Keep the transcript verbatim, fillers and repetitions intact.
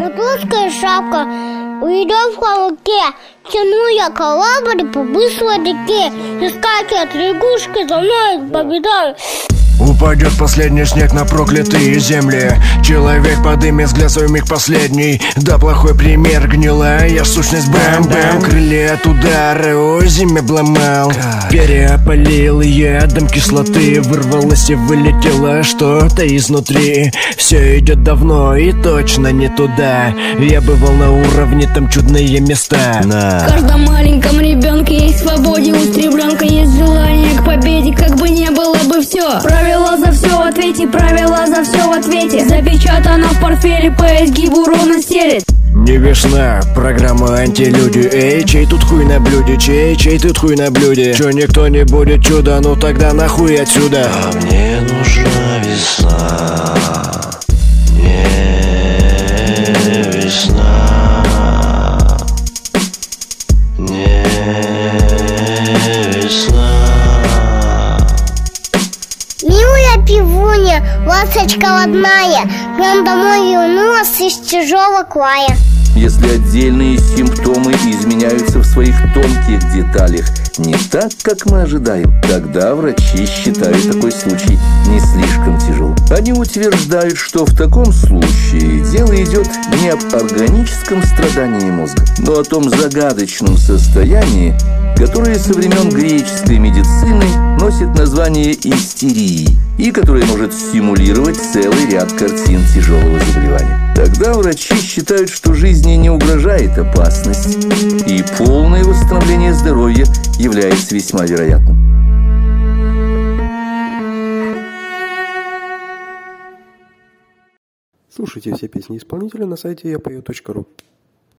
Матросская шапка, уйдем в холоке. Тяну я коллаборы по быстрой реке. Искать лягушки за мной победаю. Упадет последний снег на проклятые земли. Человек подымет взгляд свой миг последний. Да плохой пример, гнилая сущность. Бэм-бэм, крылья от удара, ой, земля обломал. Переопалил ядом кислоты. Вырвалось и вылетело что-то изнутри. Все идет давно и точно не туда. Я бывал на уровне, там чудные места. На. В каждом маленьком ребенке есть свободе. У стремленка есть желание к победе. Как бы не было бы все. Правила за все в ответе, правила за все в ответе. Запечатано в портфеле, по изгибу ровно стелет. Не весна, программа антилюди. Эй, чей тут хуй на блюде, чей, чей тут хуй на блюде. Чё никто не будет чудо, ну тогда нахуй отсюда. А мне нужна весна. Не весна. Не весна. Милая пивуня, ласточка родная, к нам домой вернулась из тяжелого края. Если отдельные симптомы изменяются в своих тонких деталях не так, как мы ожидаем, тогда врачи считают такой случай не слишком тяжелым. Они утверждают, что в таком случае дело идет не об органическом страдании мозга, но о том загадочном состоянии, которое со времен греческой медицины носит название истерии и которое может стимулировать целый ряд картин тяжелого заболевания. Тогда врачи считают, что жизни не угрожает опасность, и полное восстановление здоровья является весьма вероятным. Слушайте все песни исполнителя на сайте я пою точка ру.